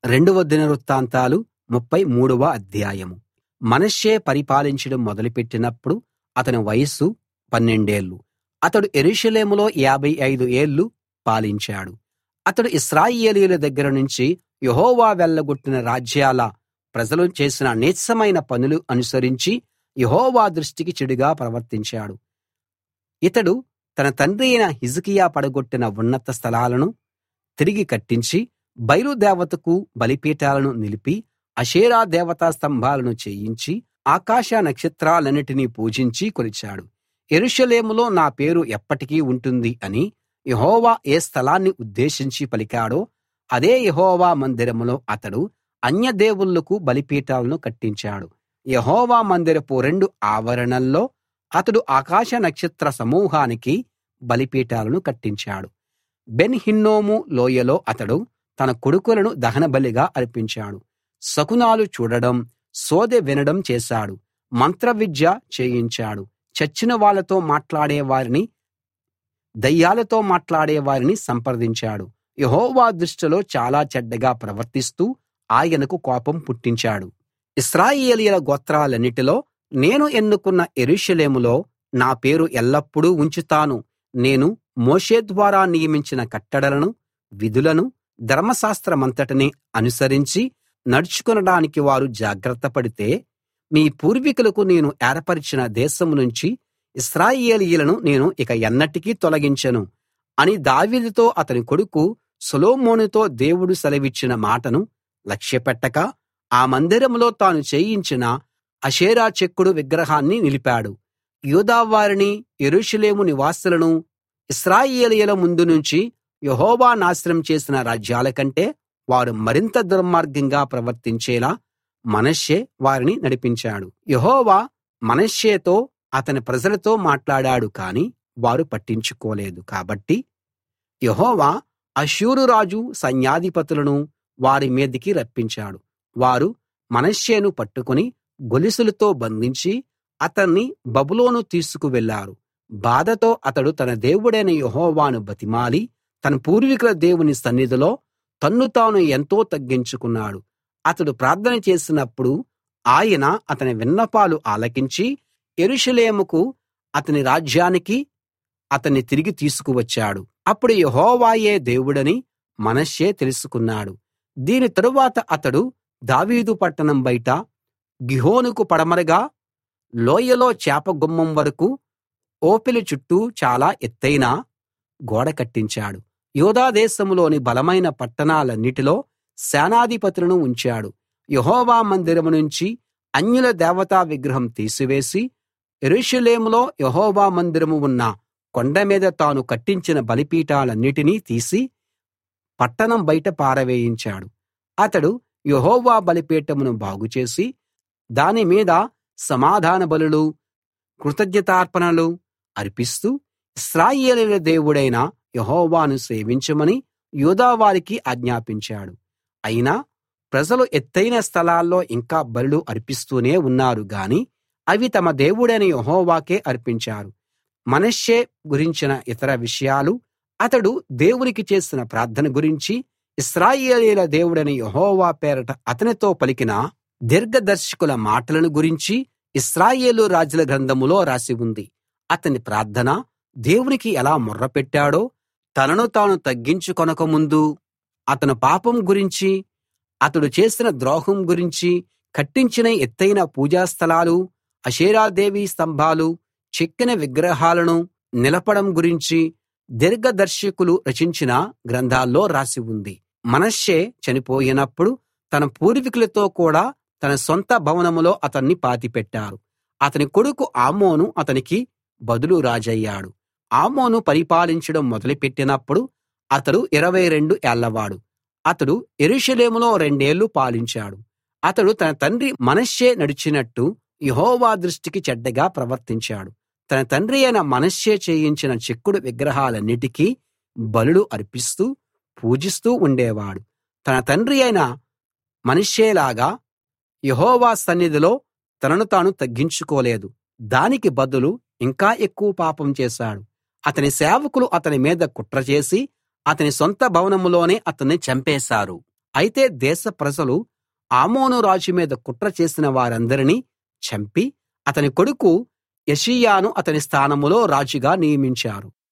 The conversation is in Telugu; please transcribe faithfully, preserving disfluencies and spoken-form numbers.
రెండవ దినవృత్తాంతాలు ముప్ఫై మూడవ అధ్యాయం. మనష్షే పరిపాలించడం మొదలుపెట్టినప్పుడు అతని వయస్సు పన్నెండేళ్ళు. అతడు యెరూషలేములో యాభై ఐదు ఏళ్ళు పాలించాడు. అతడు ఇశ్రాయేలీయుల దగ్గర నుంచి యెహోవా వెళ్ళగొట్టిన రాజ్యాల ప్రజలు చేసిన నీచమైన పనులు అనుసరించి యెహోవా దృష్టికి చెడుగా ప్రవర్తించాడు. ఇతడు తన తండ్రి అయిన హిజ్కియా పడగొట్టిన ఉన్నత స్థలాలను తిరిగి కట్టించి, బయలు దేవతకు బలిపీఠాలను నిలిపి, అషేరా దేవతా స్తంభాలను చేయించి, ఆకాశ నక్షత్రాలన్నిటినీ పూజించి కొలిచాడు. యెరూషలేములో నా పేరు ఎప్పటికీ ఉంటుంది అని యెహోవా ఏ స్థలాన్ని ఉద్దేశించి పలికాడో అదే యెహోవా మందిరంలో అతడు అన్యదేవుళ్ళకు బలిపీఠాలను కట్టించాడు. యెహోవా మందిరపు రెండు ఆవరణల్లో అతడు ఆకాశ నక్షత్ర సమూహానికి బలిపీఠాలను కట్టించాడు. బెన్ హిన్నోము లోయలో అతడు తన కొడుకులను దహనబలిగా అర్పించాడు. శకునాలు చూడడం, సోదె వినడం చేశాడు. మంత్రవిద్య చేయించాడు. చచ్చిన వాళ్ళతో మాట్లాడే వారిని, దయ్యాలతో మాట్లాడే వారిని సంప్రదించాడు. యెహోవా దృష్టిలో చాలా చెడ్డగా ప్రవర్తిస్తూ ఆయనకు కోపం పుట్టించాడు. ఇశ్రాయేలీయుల గోత్రాలన్నిటిలో నేను ఎన్నుకున్న యెరూషలేములో నా పేరు ఎల్లప్పుడూ ఉంచుతాను. నేను మోషే ద్వారా నియమించిన కట్టడలను, విధులను, ధర్మశాస్త్రమంతటినీ అనుసరించి నడుచుకొనడానికి వారు జాగ్రత్త పడితే, మీ పూర్వీకులకు నేను ఏర్పరచిన దేశం నుంచి ఇశ్రాయేలీయులను నేను ఇక ఎన్నటికీ తొలగించను అని దావీదుతో అతని కొడుకు సొలొమోనుతో దేవుడు సెలవిచ్చిన మాటను లక్ష్యపెట్టక, ఆ మందిరంలో తాను చేయించిన అషేరా చెక్కుడు విగ్రహాన్ని నిలిపాడు. యూదా వారిని, యెరూషలేము నివాసులను ఇశ్రాయేలీయుల ముందు నుంచి యెహోవా నాశనం చేసిన రాజ్యాల కంటే వారు మరింత దుర్మార్గంగా ప్రవర్తించేలా మనష్షే వారిని నడిపించాడు. యెహోవా మనష్షేతో అతని ప్రజలతో మాట్లాడాడు కానీ వారు పట్టించుకోలేదు. కాబట్టి యెహోవా అష్షూరు రాజు సైన్యాధిపతులను వారి మీదికి రప్పించాడు. వారు మనష్షేను పట్టుకుని గొలుసులతో బంధించి అతన్ని బబులోను తీసుకు వెళ్ళారు. బాధతో అతడు తన దేవుడైన యెహోవాను బతిమాలి తన పూర్వీకుల దేవుని సన్నిధిలో తన్ను తాను ఎంతో తగ్గించుకున్నాడు. అతడు ప్రార్థన చేసినప్పుడు ఆయన అతని విన్నపాలు ఆలకించి యెరూషలేముకు, అతని రాజ్యానికి అతన్ని తిరిగి తీసుకువచ్చాడు. అప్పుడు యెహోవాయే దేవుడని మనష్షే తెలుసుకున్నాడు. దీని తరువాత అతడు దావీదు పట్టణం బయట గిహోనుకు పడమరగా లోయలో చేపగుమ్మం వరకూ ఓపెలు చుట్టూ చాలా ఎత్తయిన గోడ కట్టించాడు. యూదా దేశంలోని బలమైన పట్టణాలన్నిటిలో సేనాధిపతులను ఉంచాడు. యెహోవా మందిరం నుంచి అన్యుల దేవతా విగ్రహం తీసివేసి, యెరూషలేములో యెహోవా మందిరం ఉన్న కొండ మీద తాను కట్టించిన బలిపీఠాలన్నిటినీ తీసి పట్టణం బయట పారవేయించాడు. అతడు యెహోవా బలిపీఠమును బాగుచేసి దాని మీద సమాధాన బలులు, కృతజ్ఞతార్పణలు అర్పిస్తూ ఇశ్రాయేలీయుల దేవుడైన యెహోవాను సేవించమని యూదా వారికి ఆజ్ఞాపించాడు. అయినా ప్రజలు ఎత్తయిన స్థలాల్లో ఇంకా బలులు అర్పిస్తూనే ఉన్నారు గాని అవి తమ దేవుడైన యెహోవాకే అర్పించారు. మనష్షే గురించిన ఇతర విషయాలు, అతడు దేవునికి చేసిన ప్రార్థన గురించి, ఇశ్రాయేలీయుల దేవుడైన యెహోవా పేరట అతనితో పలికిన దీర్ఘదర్శకుల మాటలను గురించి ఇశ్రాయేలు రాజుల గ్రంథంలో రాసి ఉంది. అతని ప్రార్థన దేవునికి ఎలా మొర్రపెట్టాడో, తనను తాను తగ్గించుకొనక ముందు అతని పాపం గురించి, అతడు చేసిన ద్రోహం గురించి, కట్టించిన ఎత్తయిన పూజాస్థలాలు, అషేరాదేవి స్తంభాలు, చెక్కిన విగ్రహాలను నిలపడం గురించి దీర్ఘదర్శకులు రచించిన గ్రంథాల్లో రాసి ఉంది. మనష్షే చనిపోయినప్పుడు తన పూర్వీకులతో కూడా తన సొంత భవనంలో అతన్ని పాతిపెట్టారు. అతని కొడుకు ఆమోను అతనికి బదులు రాజయ్యాడు. ఆమోను పరిపాలించడం మొదలుపెట్టినప్పుడు అతడు ఇరవై రెండు ఏళ్లవాడు. అతడు యెరూషలేములో రెండేళ్లు పాలించాడు. అతడు తన తండ్రి మనష్షే నడిచినట్టు యెహోవా దృష్టికి చెడ్డగా ప్రవర్తించాడు. తన తండ్రి అయిన మనష్షే చేయించిన చెక్కుడు విగ్రహాలన్నిటికీ బలులు అర్పిస్తూ పూజిస్తూ ఉండేవాడు. తన తండ్రి అయిన మనష్షేలాగా యెహోవా సన్నిధిలో తనను తాను తగ్గించుకోలేదు. దానికి బదులు ఇంకా ఎక్కువ పాపం చేశాడు. అతని సేవకులు అతని మీద కుట్ర చేసి అతని సొంత భవనంలోనే అతన్ని చంపేశారు. అయితే దేశ ప్రజలు ఆమోను రాజు మీద కుట్ర చేసిన వారందరినీ చంపి అతని కొడుకు యోషీయాను అతని స్థానంలో రాజుగా నియమించారు.